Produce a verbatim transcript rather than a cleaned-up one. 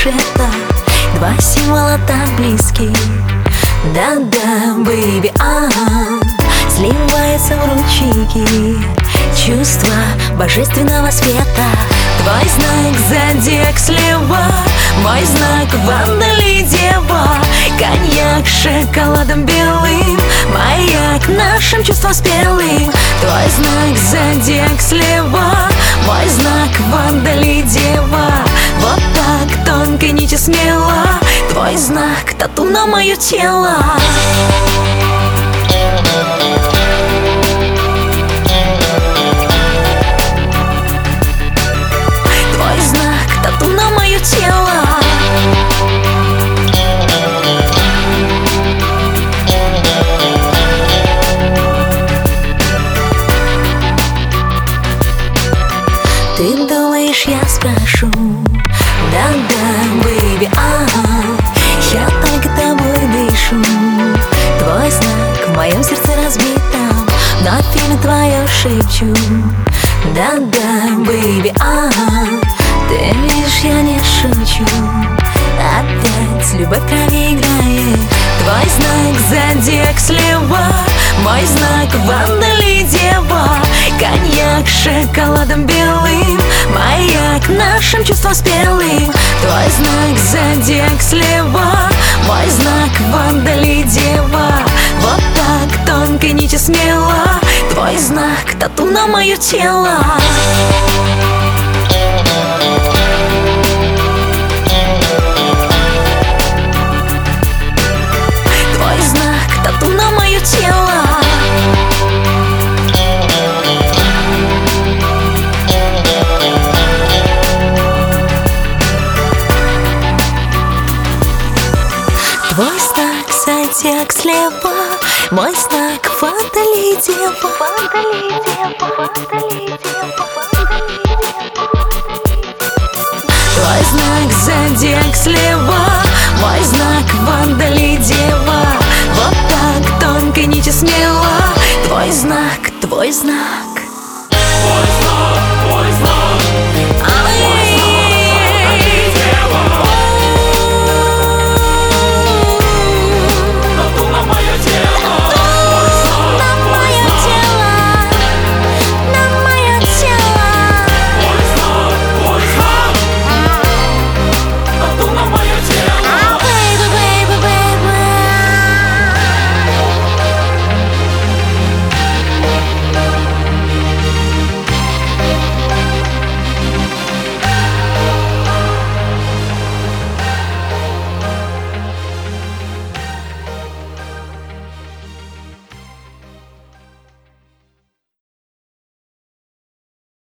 света. Два символа так близки. Да-да, бэйби, ага, сливается в ручейки чувство божественного света. Твой знак зодиак слева, мой знак вандали дева. Коньяк с шоколадом белым, маяк нашим чувством спелым. Твой знак зодиак слева, мой знак вандали дева. Вот так тонкой нитью смело, твой знак тату на мое тело. Твой знак тату на мое тело. Ты думаешь, я спрошу? Да-да, бэйби, ага, я только тобой дышу. Твой знак в моем сердце разбитом, но в фильме твое шепчу. Да-да, бэйби, ага, ты видишь, я не шучу. Опять любовь в крови играет. Твой знак зодиак слева, мой знак вандали дева. Коньяк с шоколадом белым, маяк нашим чувством спелым. Твой знак зодиак слева, мой знак вандали дева. Вот так тонкой нитью смело, твой знак тату на мое тело. Твой знак тату на мое тело. Твой знак зодиак слева, мой знак вандали дева. Твой знак зодиак слева, мой знак вандали дева. Вот так тонкой нитью смело, твой знак, твой знак.